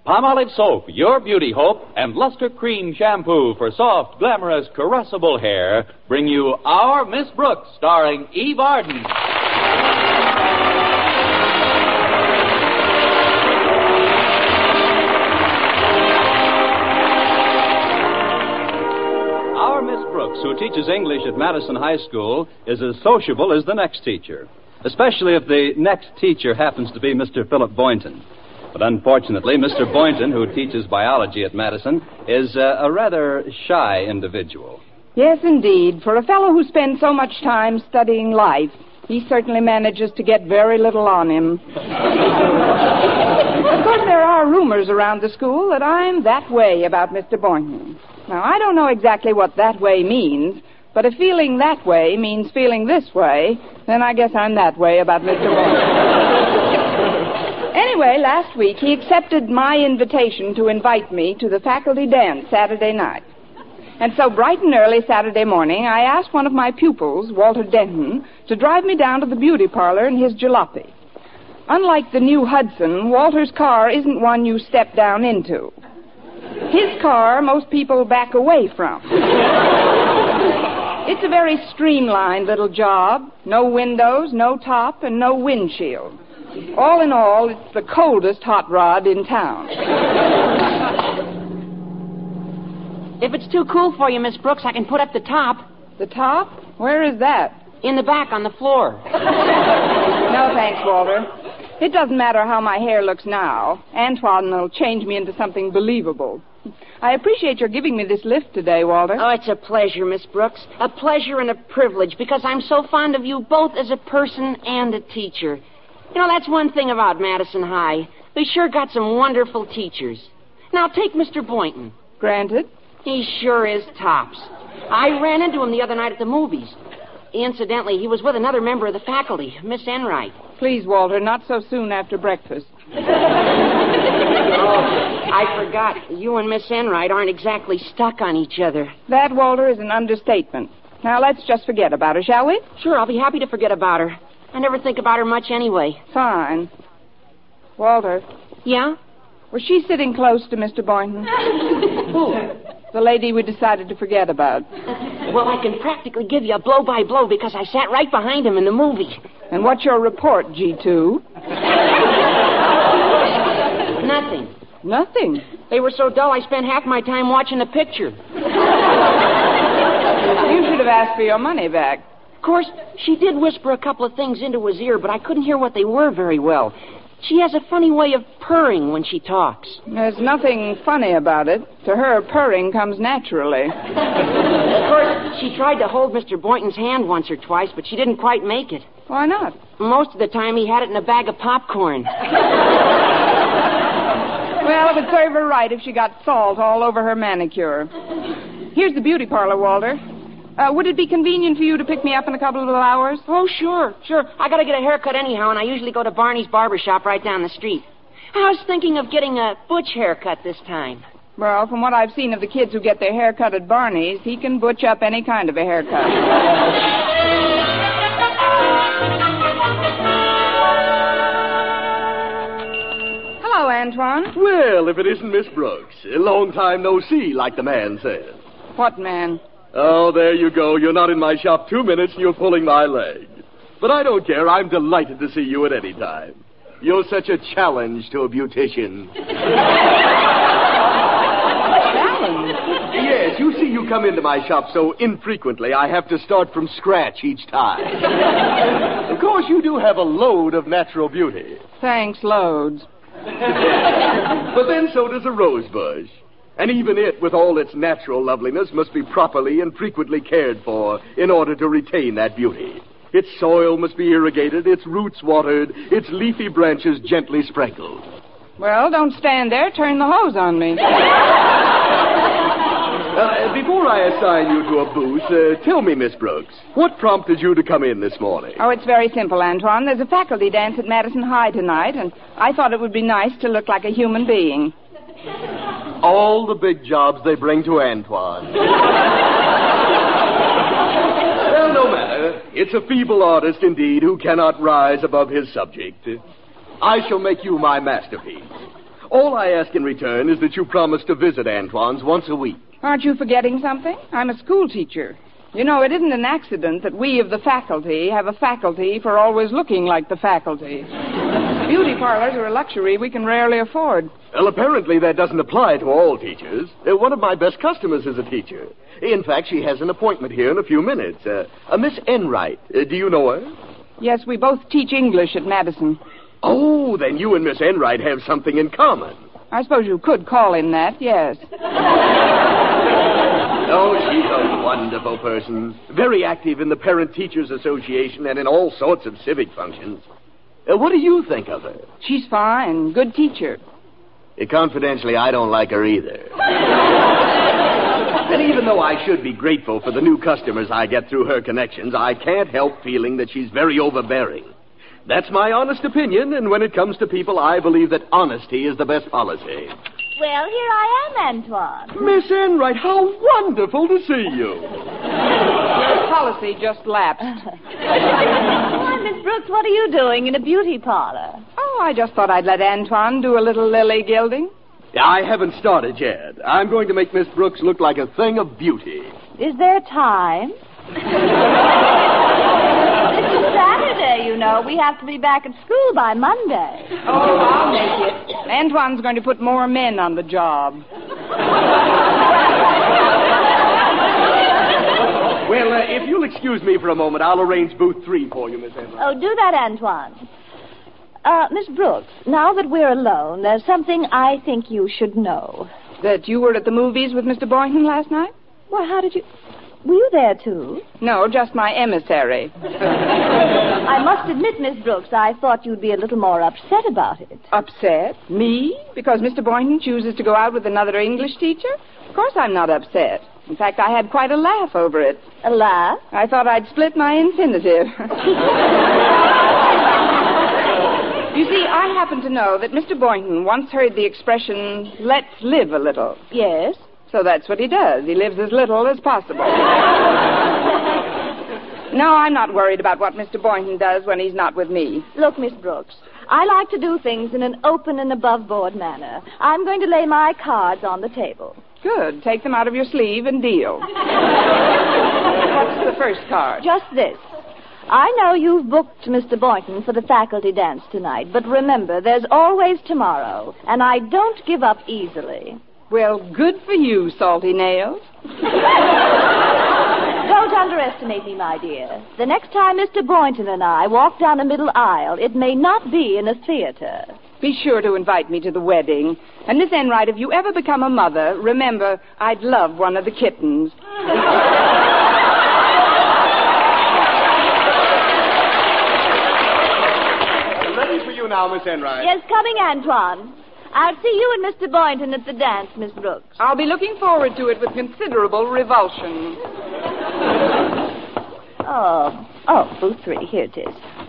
Palmolive Soap, your beauty hope, and Luster Cream Shampoo for soft, glamorous, caressable hair bring you Our Miss Brooks, starring Eve Arden. Our Miss Brooks, who teaches English at Madison High School, is as sociable as the next teacher, especially if the next teacher happens to be Mr. Philip Boynton. But unfortunately, Mr. Boynton, who teaches biology at Madison, is a rather shy individual. Yes, indeed. For a fellow who spends so much time studying life, he certainly manages to get very little on him. Of course, there are rumors around the school that I'm that way about Mr. Boynton. Now, I don't know exactly what that way means, but if feeling that way means feeling this way, then I guess I'm that way about Mr. Boynton. Anyway, last week he accepted my invitation to invite me to the faculty dance Saturday night. And so bright and early Saturday morning, I asked one of my pupils, Walter Denton, to drive me down to the beauty parlor in his jalopy. Unlike the new Hudson, Walter's car isn't one you step down into. His car, most people back away from. It's a very streamlined little job. No windows, no top, and no windshield. All in all, it's the coldest hot rod in town. If it's too cool for you, Miss Brooks, I can put up the top. The top? Where is that? In the back on the floor. No, thanks, Walter. It doesn't matter how my hair looks now. Antoine will change me into something believable. I appreciate your giving me this lift today, Walter. Oh, it's a pleasure, Miss Brooks. A pleasure and a privilege, because I'm so fond of you both as a person and a teacher. You know, that's one thing about Madison High. They sure got some wonderful teachers. Now, take Mr. Boynton. Granted. He sure is tops. I ran into him the other night at the movies. Incidentally, he was with another member of the faculty, Miss Enright. Please, Walter, not so soon after breakfast. I forgot. You and Miss Enright aren't exactly stuck on each other. That, Walter, is an understatement. Now, let's just forget about her, shall we? Sure, I'll be happy to forget about her. I never think about her much anyway. Fine. Walter. Yeah? Was she sitting close to Mr. Boynton? Who? The lady we decided to forget about. Well, I can practically give you a blow-by-blow because I sat right behind him in the movie. And what's your report, G2? Nothing. Nothing? They were so dull I spent half my time watching the picture. You should have asked for your money back. Of course, she did whisper a couple of things into his ear, but I couldn't hear what they were very well. She has a funny way of purring when she talks. There's nothing funny about it. To her, purring comes naturally. Of course, she tried to hold Mr. Boynton's hand once or twice, but she didn't quite make it. Why not? Most of the time, he had it in a bag of popcorn. Well, it would serve her right if she got salt all over her manicure. Here's the beauty parlor, Walter. Would it be convenient for you to pick me up in a couple of hours? Oh, sure. I gotta get a haircut anyhow, and I usually go to Barney's barber shop right down the street. I was thinking of getting a butch haircut this time. Well, from what I've seen of the kids who get their hair cut at Barney's, he can butch up any kind of a haircut. Hello, Antoine. Well, if it isn't Miss Brooks. A long time no see, like the man says. What man? Oh, there you go. You're not in my shop 2 minutes and you're pulling my leg. But I don't care. I'm delighted to see you at any time. You're such a challenge to a beautician. Challenge? Yes, you see, you come into my shop so infrequently, I have to start from scratch each time. Of course, you do have a load of natural beauty. Thanks, loads. But then so does a rose bush. And even it, with all its natural loveliness, must be properly and frequently cared for in order to retain that beauty. Its soil must be irrigated, its roots watered, its leafy branches gently sprinkled. Well, don't stand there. Turn the hose on me. Before I assign you to a booth, tell me, Miss Brooks, what prompted you to come in this morning? Oh, it's very simple, Antoine. There's a faculty dance at Madison High tonight, and I thought it would be nice to look like a human being. All the big jobs they bring to Antoine. Well, no matter. It's a feeble artist, indeed, who cannot rise above his subject. I shall make you my masterpiece. All I ask in return is that you promise to visit Antoine's once a week. Aren't you forgetting something? I'm a school teacher. You know, it isn't an accident that we of the faculty have a faculty for always looking like the faculty. Beauty parlors are a luxury we can rarely afford. Well, apparently that doesn't apply to all teachers. One of my best customers is a teacher. In fact, she has an appointment here in a few minutes. A Miss Enright. Do you know her? Yes, we both teach English at Madison. Oh, then you and Miss Enright have something in common. I suppose you could call him that, yes. Oh, she's a wonderful person. Very active in the Parent Teachers Association and in all sorts of civic functions. What do you think of her? She's fine. Good teacher. Confidentially, I don't like her either. And even though I should be grateful for the new customers I get through her connections, I can't help feeling that she's very overbearing. That's my honest opinion, and when it comes to people, I believe that honesty is the best policy. Well, here I am, Antoine. Miss Enright, how wonderful to see you. Your policy just lapsed. Why, Miss Brooks, what are you doing in a beauty parlor? Oh, I just thought I'd let Antoine do a little lily gilding. I haven't started yet. I'm going to make Miss Brooks look like a thing of beauty. Is there time? This is Saturday, you know. We have to be back at school by Monday. Oh, I'll make it. Antoine's going to put more men on the job. Well, if you'll excuse me for a moment, I'll arrange booth 3 for you, Miss Enright. Oh, do that, Antoine. Miss Brooks, now that we're alone, there's something I think you should know. That you were at the movies with Mr. Boynton last night? Well, how did you... Were you there, too? No, just my emissary. I must admit, Miss Brooks, I thought you'd be a little more upset about it. Upset? Me? Because Mr. Boynton chooses to go out with another English teacher? Of course I'm not upset. In fact, I had quite a laugh over it. A laugh? I thought I'd split my infinitive. You see, I happen to know that Mr. Boynton once heard the expression, let's live a little. Yes? So that's what he does. He lives as little as possible. No, I'm not worried about what Mr. Boynton does when he's not with me. Look, Miss Brooks, I like to do things in an open and above-board manner. I'm going to lay my cards on the table. Good. Take them out of your sleeve and deal. What's the first card? Just this. I know you've booked Mr. Boynton for the faculty dance tonight, but remember, there's always tomorrow, and I don't give up easily. Well, good for you, Salty Nails. Don't underestimate me, my dear. The next time Mr. Boynton and I walk down a middle aisle, it may not be in a theater. Be sure to invite me to the wedding. And Miss Enright, if you ever become a mother, remember, I'd love one of the kittens. Ready for you now, Miss Enright. Yes, coming, Antoine. I'll see you and Mr. Boynton at the dance, Miss Brooks. I'll be looking forward to it with considerable revulsion. Booth 3. Here it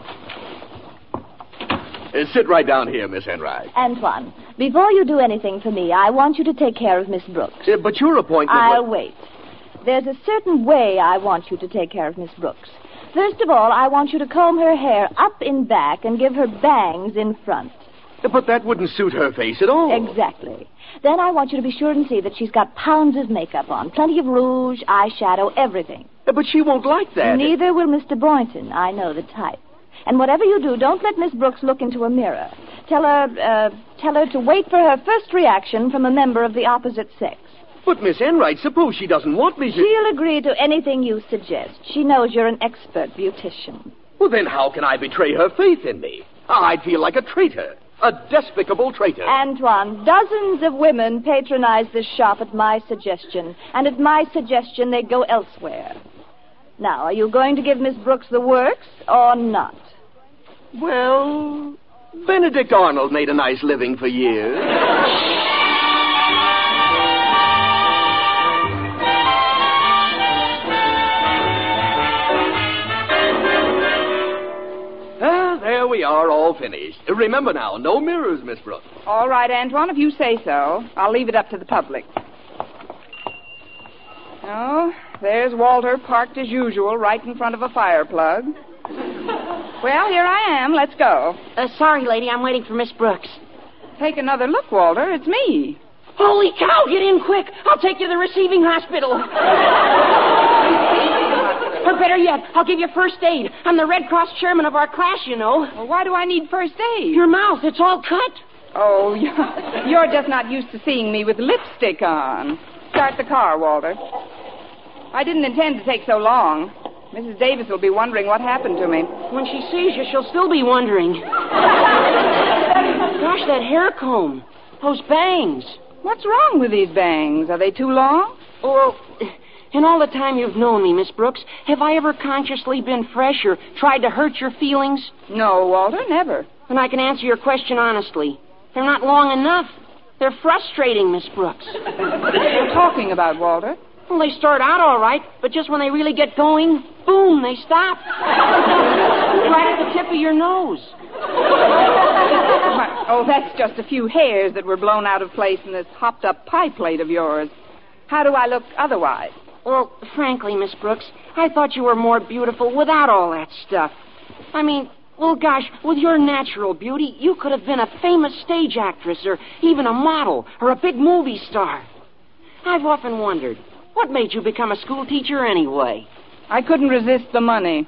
is. Sit right down here, Miss Enright. Antoine, before you do anything for me, I want you to take care of Miss Brooks. But your appointment... I'll wait. There's a certain way I want you to take care of Miss Brooks. First of all, I want you to comb her hair up in back and give her bangs in front. But that wouldn't suit her face at all. Exactly. Then I want you to be sure and see that she's got pounds of makeup on. Plenty of rouge, eyeshadow, everything. But she won't like that. Neither will Mr. Boynton. I know the type. And whatever you do, don't let Miss Brooks look into a mirror. Tell her to wait for her first reaction from a member of the opposite sex. But, Miss Enright, suppose she doesn't want me to... She'll agree to anything you suggest. She knows you're an expert beautician. Well, then how can I betray her faith in me? I'd feel like a traitor. A despicable traitor. Antoine, dozens of women patronize this shop at my suggestion. And at my suggestion, they go elsewhere. Now, are you going to give Miss Brooks the works or not? Well, Benedict Arnold made a nice living for years. There we are, all finished. Remember now, no mirrors, Miss Brooks. All right, Antoine, if you say so. I'll leave it up to the public. Oh, there's Walter parked as usual right in front of a fire plug. Well, here I am. Let's go. Sorry, lady, I'm waiting for Miss Brooks. Take another look, Walter. It's me. Holy cow, get in quick. I'll take you to the receiving hospital. Or better yet, I'll give you first aid. I'm the Red Cross chairman of our class, you know. Well, why do I need first aid? Your mouth, it's all cut. Oh, you're just not used to seeing me with lipstick on. Start the car, Walter. I didn't intend to take so long. Mrs. Davis will be wondering what happened to me. When she sees you, she'll still be wondering. Gosh, that hair comb. Those bangs. What's wrong with these bangs? Are they too long? Oh, in all the time you've known me, Miss Brooks, have I ever consciously been fresh or tried to hurt your feelings? No, Walter, never. Then I can answer your question honestly. They're not long enough. They're frustrating, Miss Brooks. What are you talking about, Walter? Well, they start out all right, but just when they really get going, boom, they stop. Right at the tip of your nose. Oh, that's just a few hairs that were blown out of place in this hopped-up pie plate of yours. How do I look otherwise? Well, frankly, Miss Brooks, I thought you were more beautiful without all that stuff. I mean, well, gosh, with your natural beauty, you could have been a famous stage actress or even a model or a big movie star. I've often wondered, what made you become a school teacher anyway? I couldn't resist the money.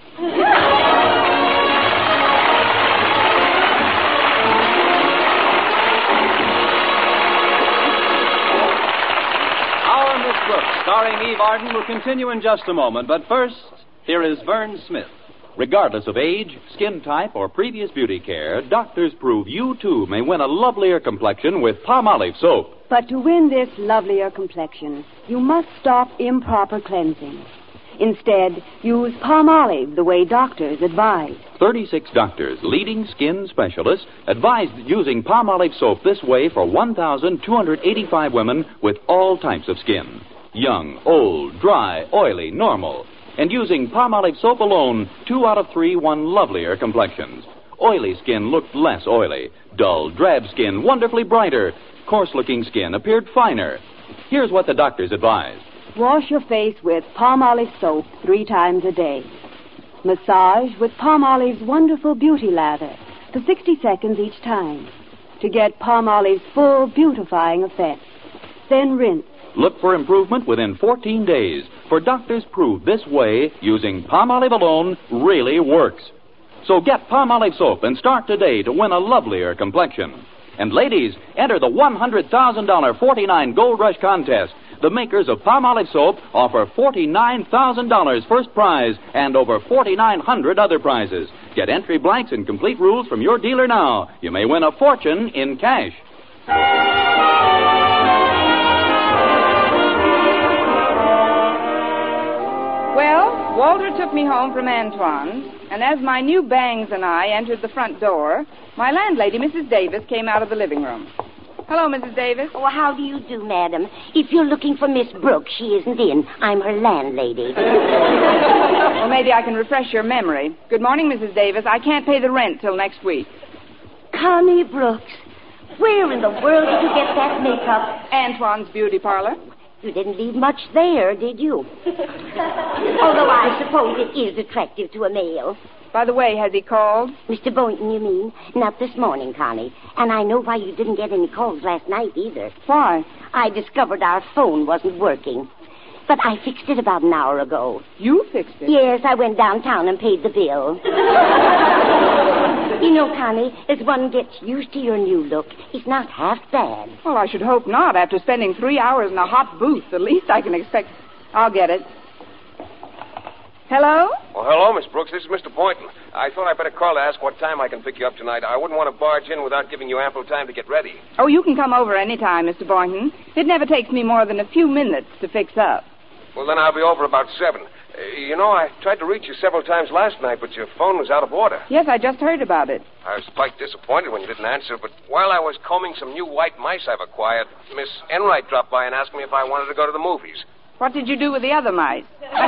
Our Miss Brooks, starring Eve Arden, will continue in just a moment. But first, here is Vern Smith. Regardless of age, skin type, or previous beauty care, doctors prove you, too, may win a lovelier complexion with Palmolive soap. But to win this lovelier complexion, you must stop improper cleansing. Instead, use Palmolive the way doctors advise. 36 doctors, leading skin specialists, advised using Palmolive soap this way for 1,285 women with all types of skin. Young, old, dry, oily, normal. And using Palmolive soap alone, 2 out of 3 won lovelier complexions. Oily skin looked less oily. Dull, drab skin wonderfully brighter. Coarse-looking skin appeared finer. Here's what the doctors advised. Wash your face with Palmolive soap 3 times a day. Massage with Palmolive's wonderful beauty lather for 60 seconds each time to get Palmolive's full beautifying effect. Then rinse. Look for improvement within 14 days, for doctors prove this way, using Palmolive alone, really works. So get Palmolive soap and start today to win a lovelier complexion. And ladies, enter the $100,000 49 Gold Rush contest. The makers of Palmolive soap offer $49,000 first prize and over 4,900 other prizes. Get entry blanks and complete rules from your dealer now. You may win a fortune in cash. Well, Walter took me home from Antoine's, and as my new bangs and I entered the front door, my landlady, Mrs. Davis, came out of the living room. Hello, Mrs. Davis. Oh, how do you do, madam? If you're looking for Miss Brooks, she isn't in. I'm her landlady. Well, maybe I can refresh your memory. Good morning, Mrs. Davis. I can't pay the rent till next week. Connie Brooks, where in the world did you get that makeup? Antoine's beauty parlor. You didn't leave much there, did you? Although I suppose it is attractive to a male. By the way, has he called? Mr. Boynton, you mean? Not this morning, Connie. And I know why you didn't get any calls last night either. Why? I discovered our phone wasn't working. But I fixed it about an hour ago. You fixed it? Yes, I went downtown and paid the bill. You know, Connie, as one gets used to your new look, it's not half bad. Well, I should hope not. After spending 3 hours in a hot booth, the least I can expect... I'll get it. Hello? Well, hello, Miss Brooks. This is Mr. Boynton. I thought I'd better call to ask what time I can pick you up tonight. I wouldn't want to barge in without giving you ample time to get ready. Oh, you can come over any time, Mr. Boynton. It never takes me more than a few minutes to fix up. Well, then I'll be over about 7. You know, I tried to reach you several times last night, but your phone was out of order. Yes, I just heard about it. I was quite disappointed when you didn't answer, but while I was combing some new white mice I've acquired, Miss Enright dropped by and asked me if I wanted to go to the movies. What did you do with the other mice?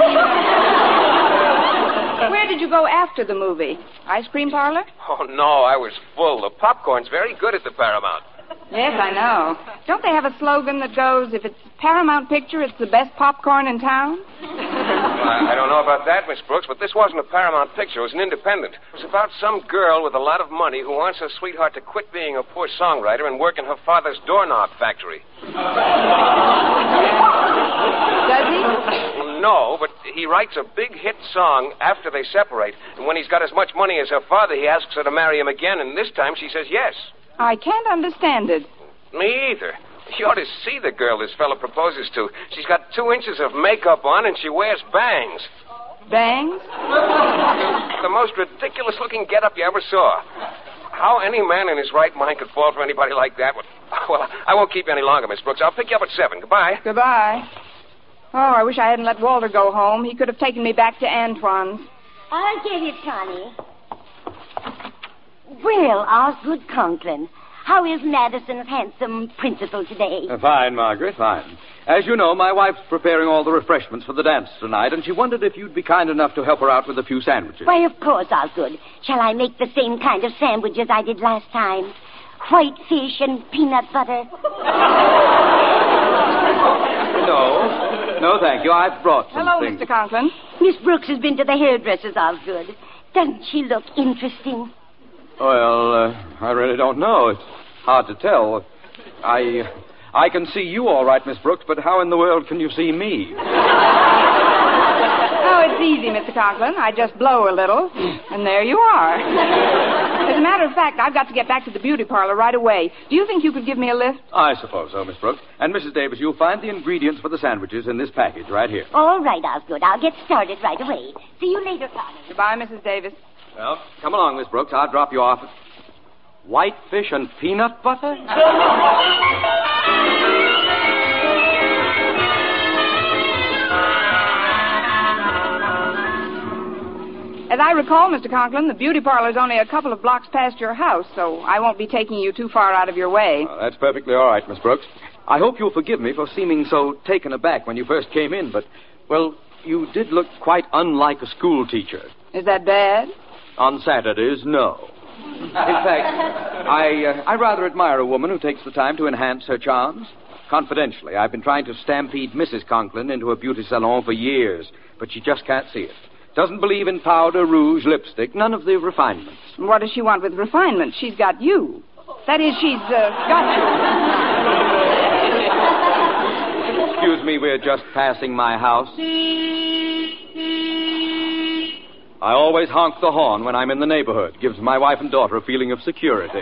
Where did you go after the movie? Ice cream parlor? Oh, no, I was full. The popcorn's very good at the Paramount. Yes, I know. Don't they have a slogan that goes, if it's Paramount Picture, it's the best popcorn in town? I don't know about that, Miss Brooks, but this wasn't a Paramount picture. It was an independent. It was about some girl with a lot of money who wants her sweetheart to quit being a poor songwriter and work in her father's doorknob factory. Does he? No, but he writes a big hit song after they separate. And when he's got as much money as her father, he asks her to marry him again, and this time she says yes. I can't understand it. Me either. You ought to see the girl this fellow proposes to. She's got 2 inches of makeup on, and she wears bangs. Bangs? The most ridiculous-looking get-up you ever saw. How any man in his right mind could fall for anybody like that? Well, I won't keep you any longer, Miss Brooks. I'll pick you up at 7. Goodbye. Goodbye. Oh, I wish I hadn't let Walter go home. He could have taken me back to Antoine's. I'll get it, Connie. Well, Osgood Conklin, how is Madison's handsome principal today? Fine, Margaret, fine. As you know, my wife's preparing all the refreshments for the dance tonight, and she wondered if you'd be kind enough to help her out with a few sandwiches. Why, of course, Osgood. Shall I make the same kind of sandwiches I did last time? White fish and peanut butter? No, thank you. I've brought some Hello, things. Mr. Conklin. Miss Brooks has been to the hairdresser's, Osgood. Doesn't she look interesting? Well, I really don't know. It's hard to tell. I can see you all right, Miss Brooks, but how in the world can you see me? Oh, it's easy, Mr. Conklin. I just blow a little, and there you are. As a matter of fact, I've got to get back to the beauty parlor right away. Do you think you could give me a lift? I suppose so, Miss Brooks. And Mrs. Davis, you'll find the ingredients for the sandwiches in this package right here. All right, Osgood. I'll get started right away. See you later, Connie. Goodbye, Mrs. Davis. Well, come along, Miss Brooks. I'll drop you off at white fish and peanut butter? As I recall, Mr. Conklin, the beauty parlor's only a couple of blocks past your house, so I won't be taking you too far out of your way. Well, that's perfectly all right, Miss Brooks. I hope you'll forgive me for seeming so taken aback when you first came in, but, well, you did look quite unlike a school teacher. Is that bad? On Saturdays, no. In fact, I rather admire a woman who takes the time to enhance her charms. Confidentially, I've been trying to stampede Mrs. Conklin into a beauty salon for years, but she just can't see it. Doesn't believe in powder, rouge, lipstick, none of the refinements. What does she want with refinement? She's got you. That is, she's got you. Excuse me, we're just passing my house. I always honk the horn when I'm in the neighborhood. Gives my wife and daughter a feeling of security.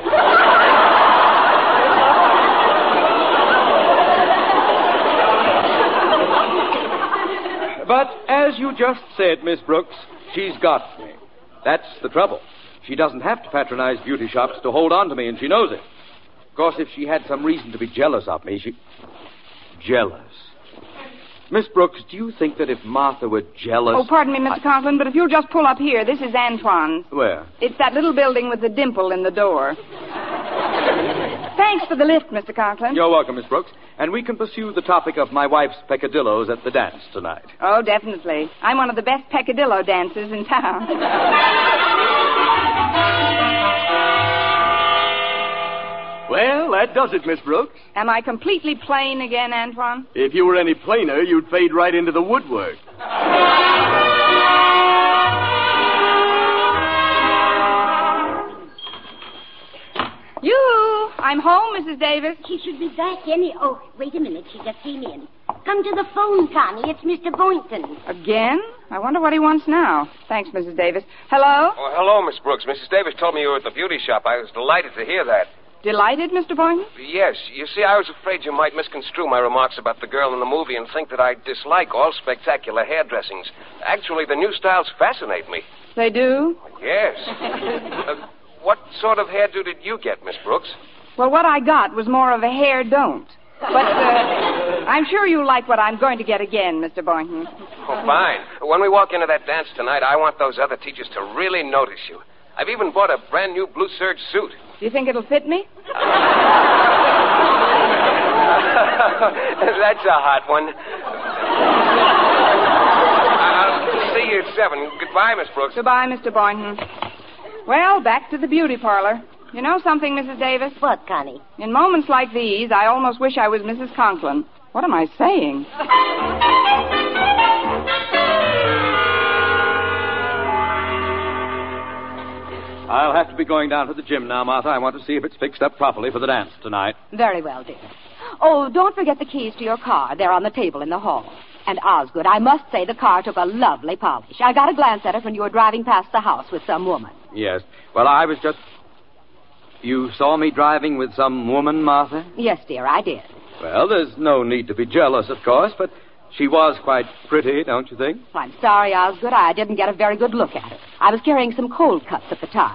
But as you just said, Miss Brooks, she's got me. That's the trouble. She doesn't have to patronize beauty shops to hold on to me, and she knows it. Of course, if she had some reason to be jealous of me, Jealous. Miss Brooks, do you think that if Martha were jealous... Oh, pardon me, Mr. Conklin, but if you'll just pull up here, this is Antoine's. Where? It's that little building with the dimple in the door. Thanks for the lift, Mr. Conklin. You're welcome, Miss Brooks. And we can pursue the topic of my wife's peccadillos at the dance tonight. Oh, definitely. I'm one of the best peccadillo dancers in town. Well, that does it, Miss Brooks. Am I completely plain again, Antoine? If you were any plainer, you'd fade right into the woodwork. Yoo-hoo! I'm home, Mrs. Davis. She should be back any... Oh, wait a minute. She just came in. Come to the phone, Connie. It's Mr. Boynton. Again? I wonder what he wants now. Thanks, Mrs. Davis. Hello? Oh, hello, Miss Brooks. Mrs. Davis told me you were at the beauty shop. I was delighted to hear that. Delighted, Mr. Boynton? Yes. You see, I was afraid you might misconstrue my remarks about the girl in the movie and think that I dislike all spectacular hairdressings. Actually, the new styles fascinate me. They do? Yes. What sort of hairdo did you get, Miss Brooks? Well, what I got was more of a hair don't. But I'm sure you'll like what I'm going to get again, Mr. Boynton. Oh, fine. When we walk into that dance tonight, I want those other teachers to really notice you. I've even bought a brand new blue serge suit. Do you think it'll fit me? That's a hot one. I'll see you at 7. Goodbye, Miss Brooks. Goodbye, Mr. Boynton. Well, back to the beauty parlor. You know something, Mrs. Davis? What, Connie? In moments like these, I almost wish I was Mrs. Conklin. What am I saying? I'll have to be going down to the gym now, Martha. I want to see if it's fixed up properly for the dance tonight. Very well, dear. Oh, don't forget the keys to your car. They're on the table in the hall. And Osgood, I must say the car took a lovely polish. I got a glance at it when you were driving past the house with some woman. Yes. Well, I was just... You saw me driving with some woman, Martha? Yes, dear, I did. Well, there's no need to be jealous, of course, but she was quite pretty, don't you think? I'm sorry, Osgood. I didn't get a very good look at her. I was carrying some cold cuts at the time.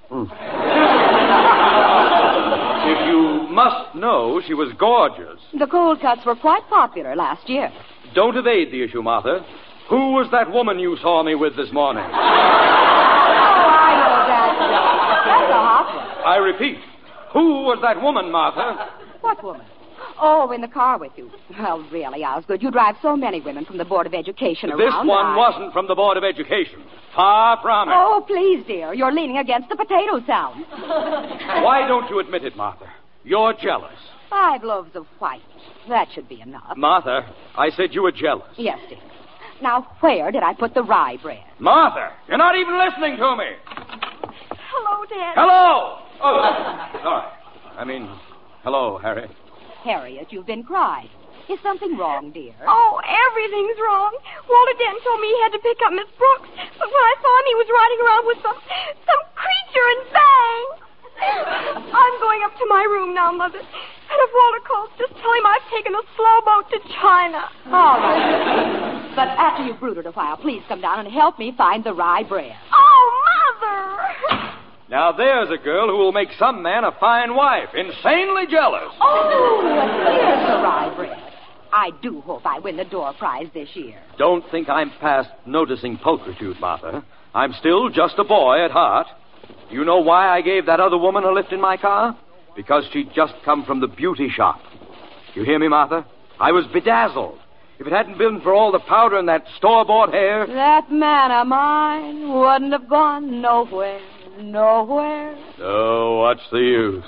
If you must know, she was gorgeous. The cold cuts were quite popular last year. Don't evade the issue, Martha. Who was that woman you saw me with this morning? Oh, I know that. That's a hot one. I repeat, who was that woman, Martha? What woman? Oh, in the car with you. Well, really, Osgood, you drive so many women from the Board of Education around. This one wasn't from the Board of Education. Far from it. Oh, please, dear. You're leaning against the potato salad. Why don't you admit it, Martha? You're jealous. 5 loaves of white. That should be enough. Martha, I said you were jealous. Yes, dear. Now, where did I put the rye bread? Martha, you're not even listening to me. Hello, Dad. Hello! Oh, sorry. Hello, Harry. Harriet, you've been crying. Is something wrong, dear? Oh, everything's wrong. Walter Denton told me he had to pick up Miss Brooks, but when I saw him, he was riding around with some creature in bangs. I'm going up to my room now, Mother. And if Walter calls, just tell him I've taken a slow boat to China. All right. But after you've brooded a while, please come down and help me find the rye bread. Oh, Mother! Now, there's a girl who will make some man a fine wife. Insanely jealous. Oh, here's the rye bread. I do hope I win the door prize this year. Don't think I'm past noticing pulchritude, Martha. I'm still just a boy at heart. You know why I gave that other woman a lift in my car? Because she'd just come from the beauty shop. You hear me, Martha? I was bedazzled. If it hadn't been for all the powder and that store-bought hair... That man of mine wouldn't have gone nowhere. Nowhere. Oh, what's the use?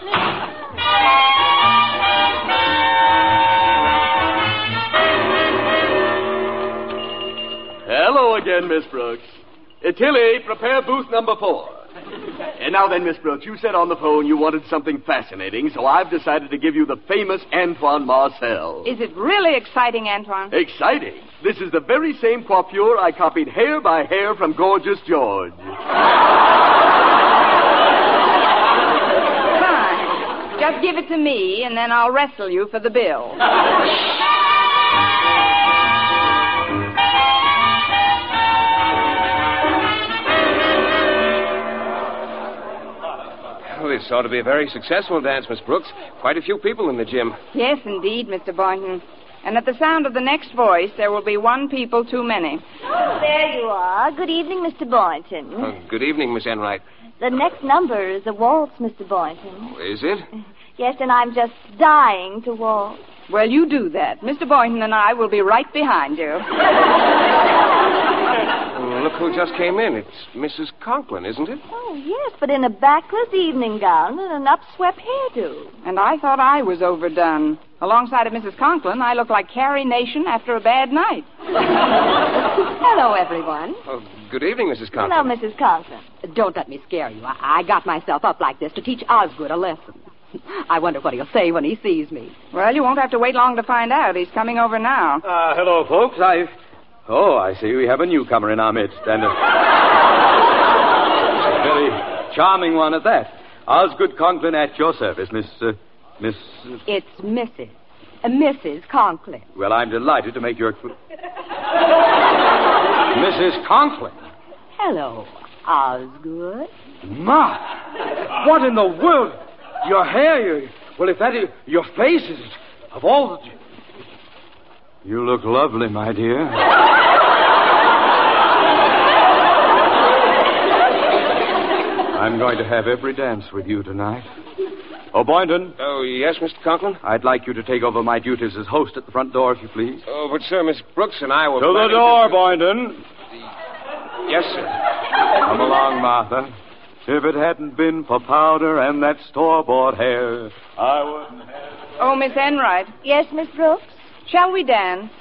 Hello again, Miss Brooks. Tilly, prepare booth number 4. And now then, Miss Brooks, you said on the phone you wanted something fascinating, so I've decided to give you the famous Antoine Marcel. Is it really exciting, Antoine? Exciting? This is the very same coiffure I copied hair by hair from Gorgeous George. Fine. Just give it to me, and then I'll wrestle you for the bill. Well, this ought to be a very successful dance, Miss Brooks. Quite a few people in the gym. Yes, indeed, Mr. Boynton. And at the sound of the next voice, there will be 1 people too many. Oh, there you are. Good evening, Mr. Boynton. Good evening, Miss Enright. The next number is a waltz, Mr. Boynton. Is it? Yes, and I'm just dying to waltz. Well, you do that. Mr. Boynton and I will be right behind you. Well, look who just came in. It's Mrs. Conklin, isn't it? Oh, yes, but in a backless evening gown and an upswept hairdo. And I thought I was overdone. Alongside of Mrs. Conklin, I look like Carrie Nation after a bad night. Hello, everyone. Oh, good evening, Mrs. Conklin. Hello, Mrs. Conklin. Don't let me scare you. I got myself up like this to teach Osgood a lesson. I wonder what he'll say when he sees me. Well, you won't have to wait long to find out. He's coming over now. Hello, folks. I see we have a newcomer in our midst, and a very charming one at that. Osgood Conklin at your service, Miss... It's Mrs. Conklin. Well, I'm delighted to make your... Mrs. Conklin. Hello, Osgood. Ma! What in the world? Your hair, if that is... Your face is... Of all the... You look lovely, my dear. I'm going to have every dance with you tonight. Oh, Boynton. Oh, yes, Mr. Conklin? I'd like you to take over my duties as host at the front door, if you please. Oh, but, sir, Miss Brooks and I will... To the door, Boynton. Yes, sir. Come along, Martha. If it hadn't been for powder and that store-bought hair, I wouldn't have... Oh, Miss Enright. Yes, Miss Brooks? Shall we dance?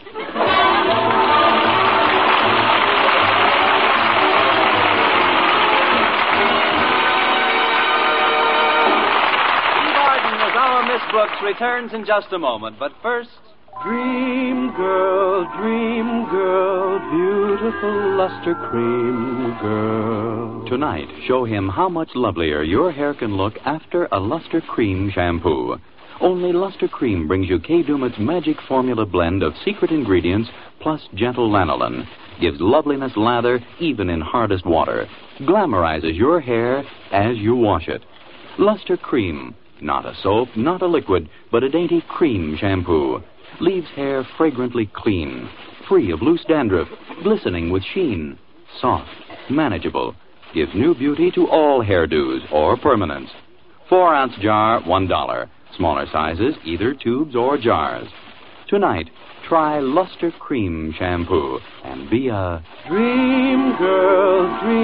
Miss Brooks returns in just a moment, but first... Dream girl, beautiful luster cream girl. Tonight, show him how much lovelier your hair can look after a Luster Cream shampoo. Only Luster Cream brings you Kay Daumit's magic formula blend of secret ingredients plus gentle lanolin. Gives loveliness lather even in hardest water. Glamorizes your hair as you wash it. Luster Cream. Not a soap, not a liquid, but a dainty cream shampoo. Leaves hair fragrantly clean, free of loose dandruff, glistening with sheen. Soft, manageable. Gives new beauty to all hairdos or permanents. 4-ounce jar, $1. Smaller sizes, either tubes or jars. Tonight, try Luster Cream shampoo and be a Dream girl,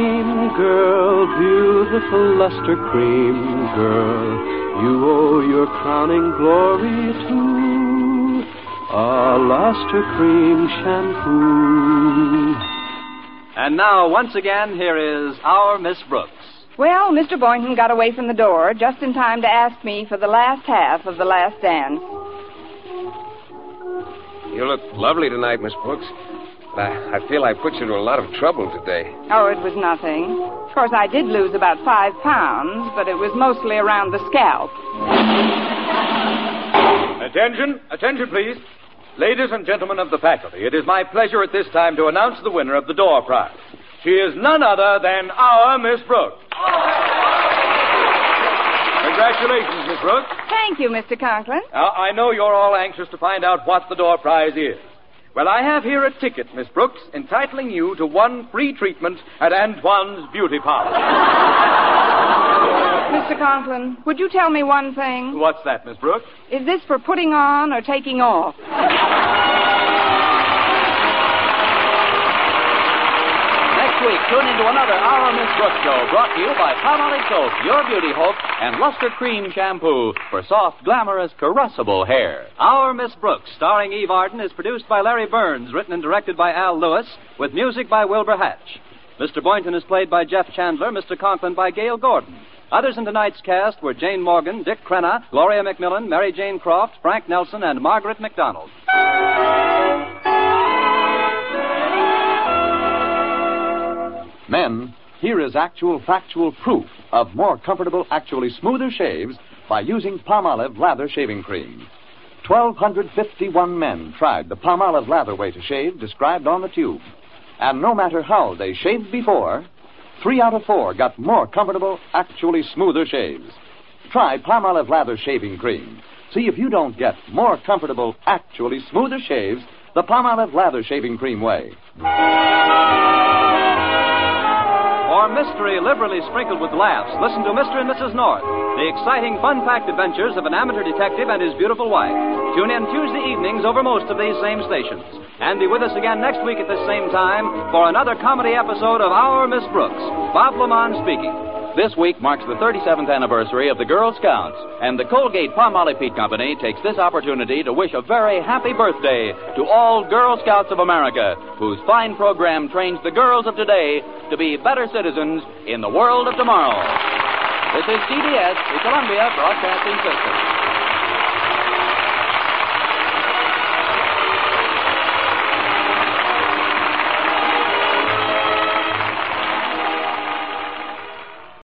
beautiful luster cream girl. You owe your crowning glory to a Luster Cream shampoo. And now, once again, here is our Miss Brooks. Well, Mr. Boynton got away from the door just in time to ask me for the last half of the last dance. You look lovely tonight, Miss Brooks. I feel I put you to a lot of trouble today. Oh, it was nothing. Of course, I did lose about 5 pounds, but it was mostly around the scalp. Attention, please. Ladies and gentlemen of the faculty, it is my pleasure at this time to announce the winner of the door prize. She is none other than our Miss Brooks. Congratulations, Miss Brooks. Thank you, Mr. Conklin. Now, I know you're all anxious to find out what the door prize is. Well, I have here a ticket, Miss Brooks, entitling you to 1 free treatment at Antoine's Beauty Parlor. Mr. Conklin, would you tell me one thing? What's that, Miss Brooks? Is this for putting on or taking off? Next week, tune into another Our Miss Brooks show brought to you by Palmolive Soap, Your Beauty Hope, and Luster Cream Shampoo for soft, glamorous, caressable hair. Our Miss Brooks, starring Eve Arden, is produced by Larry Burns, written and directed by Al Lewis, with music by Wilbur Hatch. Mr. Boynton is played by Jeff Chandler, Mr. Conklin by Gail Gordon. Others in tonight's cast were Jane Morgan, Dick Crenna, Gloria McMillan, Mary Jane Croft, Frank Nelson, and Margaret McDonald. Men, here is actual factual proof of more comfortable, actually smoother shaves by using Palmolive Lather Shaving Cream. 1,251 men tried the Palmolive Lather way to shave described on the tube. And no matter how they shaved before, 3 out of 4 got more comfortable, actually smoother shaves. Try Palmolive Lather Shaving Cream. See if you don't get more comfortable, actually smoother shaves the Palmolive Lather Shaving Cream way. For mystery liberally sprinkled with laughs, listen to Mr. and Mrs. North, the exciting, fun-packed adventures of an amateur detective and his beautiful wife. Tune in Tuesday evenings over most of these same stations. And be with us again next week at this same time for another comedy episode of Our Miss Brooks. Bob Lamont speaking. This week marks the 37th anniversary of the Girl Scouts, and the Colgate-Palmolive Peat Company takes this opportunity to wish a very happy birthday to all Girl Scouts of America, whose fine program trains the girls of today to be better citizens in the world of tomorrow. This is CBS, the Columbia Broadcasting System.